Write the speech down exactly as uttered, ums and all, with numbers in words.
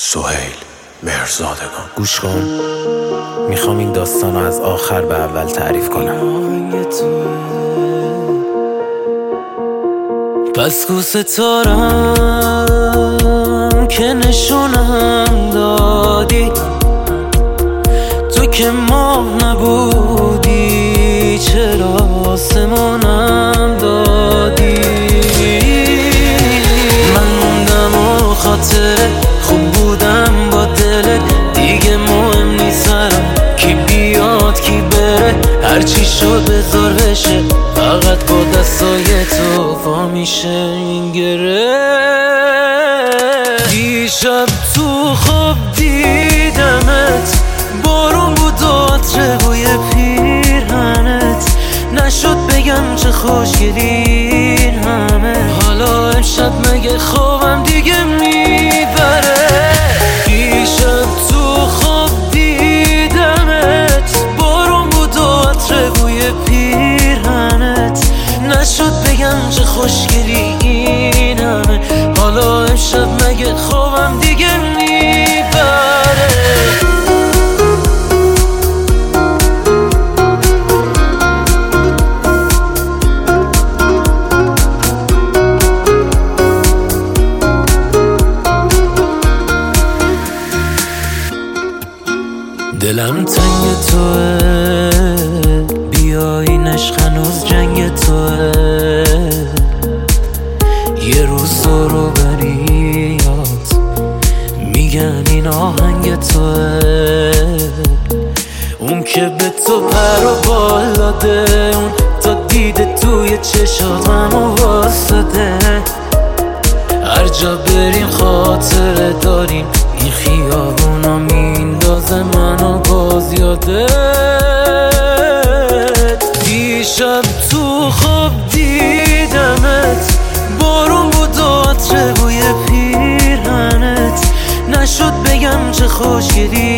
سهیل مهرزادگان. گوش کن، میخوام این داستان رو از آخر به اول تعریف کنم. پس کو ستارم که نشونم دادی، تو که ماه نبودی چرا آسمونم دادی. من موندم و خاطره خوب بودم با دلت، دیگه مهم نیست سرم کی بیاد کی بره، هرچی شد بذار بشه، فقط با دستای تو وا میشه این گره. دیشب تو خواب دیدمت، بارون بود و عطر بوی پیرهنت، نشد بگم چه خوشگلی این همه. حالا امشب مگه خوابم دیگه میبره؟ دیشب تو خواب دیدمت، بارون بود و عطر بوی پیرهنت، نشد بگم چه خوشگلی این همه. حالا امشب مگه خوابم دیگه میبره؟ دلم تنگ توه، بیاین عشق هنوز جنگ توه، یه روز رو بریاد میگن این آهنگ توه. اون که به تو پر و بال داده، اون تا دیده توی چشات منو واسده. هر جا بریم خاطره داریم، این خیابونا میندازه منو باز یادت. دیشب تو خواب دیدمت، بارون بود و عطر بوی پیرهنت، نشد بگم چه خوشگلی